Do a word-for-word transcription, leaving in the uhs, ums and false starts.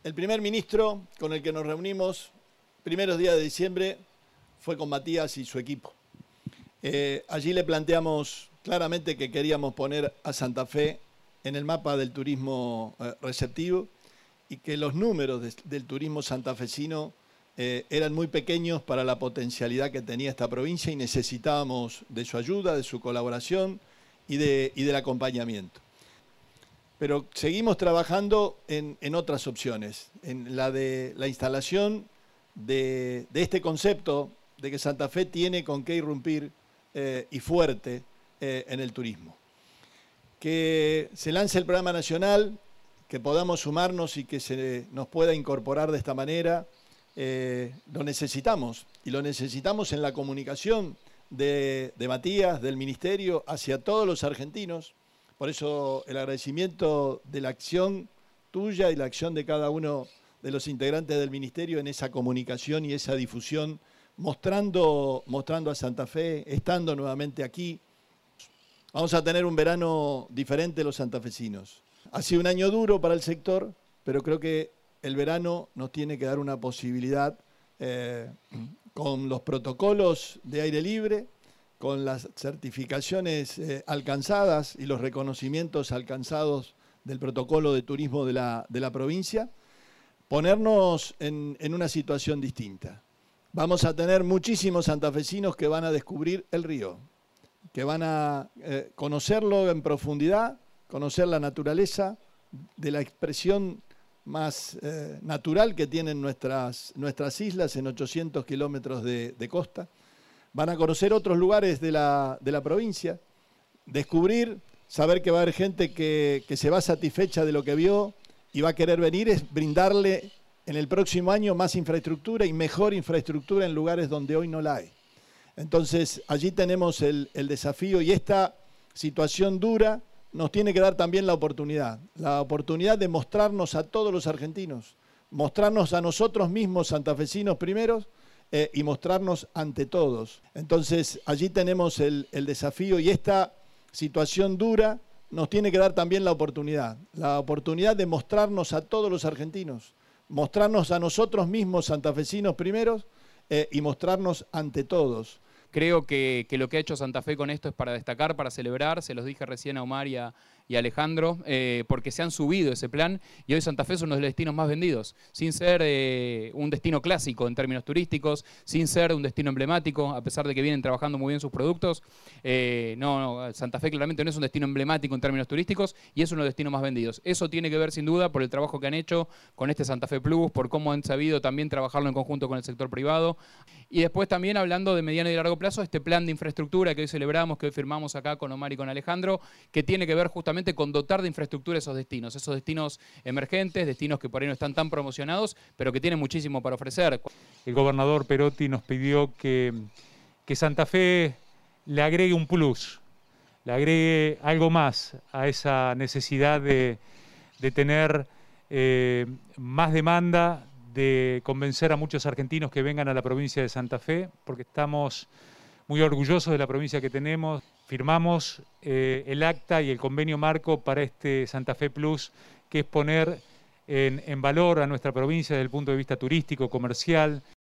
El primer ministro con el que nos reunimos primeros días de diciembre fue con Matías y su equipo. Eh, allí le planteamos claramente que queríamos poner a Santa Fe en el mapa del turismo eh, receptivo y que los números de, del turismo santafesino eh, eran muy pequeños para la potencialidad que tenía esta provincia y necesitábamos de su ayuda, de su colaboración y, de, y del acompañamiento. Pero seguimos trabajando en, en otras opciones, en la de la instalación de, de este concepto de que Santa Fe tiene con qué irrumpir eh, y fuerte eh, en el turismo. Que se lance el programa nacional, que podamos sumarnos y que se nos pueda incorporar de esta manera, eh, lo necesitamos. Y lo necesitamos en la comunicación de, de Matías, del Ministerio, hacia todos los argentinos. Por eso el agradecimiento de la acción tuya y la acción de cada uno de los integrantes del Ministerio en esa comunicación y esa difusión, mostrando, mostrando a Santa Fe, estando nuevamente aquí. Vamos a tener un verano diferente los santafesinos. Ha sido un año duro para el sector, pero creo que el verano nos tiene que dar una posibilidad eh, con los protocolos de aire libre, con las certificaciones eh, alcanzadas y los reconocimientos alcanzados del protocolo de turismo de la, de la provincia, ponernos en, en una situación distinta. Vamos a tener muchísimos santafesinos que van a descubrir el río, que van a eh, conocerlo en profundidad, conocer la naturaleza de la expresión más eh, natural que tienen nuestras, nuestras islas en ochocientos kilómetros de, de costa. Van a conocer otros lugares de la, de la provincia, descubrir, saber que va a haber gente que, que se va satisfecha de lo que vio y va a querer venir, es brindarle en el próximo año más infraestructura y mejor infraestructura en lugares donde hoy no la hay. Entonces, allí tenemos el, el desafío y esta situación dura nos tiene que dar también la oportunidad, la oportunidad de mostrarnos a todos los argentinos, mostrarnos a nosotros mismos santafesinos primeros, Eh, y mostrarnos ante todos. Entonces, allí tenemos el, el desafío y esta situación dura nos tiene que dar también la oportunidad, la oportunidad de mostrarnos a todos los argentinos, mostrarnos a nosotros mismos santafesinos primeros eh, y mostrarnos ante todos. Creo que, que lo que ha hecho Santa Fe con esto es para destacar, para celebrar, se los dije recién a Omar y a, y a Alejandro, eh, porque se han subido ese plan y hoy Santa Fe es uno de los destinos más vendidos, sin ser eh, un destino clásico en términos turísticos, sin ser un destino emblemático, a pesar de que vienen trabajando muy bien sus productos. Eh, no, no, Santa Fe claramente no es un destino emblemático en términos turísticos y es uno de los destinos más vendidos. Eso tiene que ver sin duda por el trabajo que han hecho con este Santa Fe Plus, por cómo han sabido también trabajarlo en conjunto con el sector privado. Y después también hablando de mediano y largo plazo, este plan de infraestructura que hoy celebramos, que hoy firmamos acá con Omar y con Alejandro, que tiene que ver justamente con dotar de infraestructura esos destinos, esos destinos emergentes, destinos que por ahí no están tan promocionados, pero que tienen muchísimo para ofrecer. El gobernador Perotti nos pidió que, que Santa Fe le agregue un plus, le agregue algo más a esa necesidad de, de tener eh, más demanda, de convencer a muchos argentinos que vengan a la provincia de Santa Fe, porque estamos muy orgullosos de la provincia que tenemos. Firmamos eh, el acta y el convenio marco para este Santa Fe Plus, que es poner en, en valor a nuestra provincia desde el punto de vista turístico, comercial,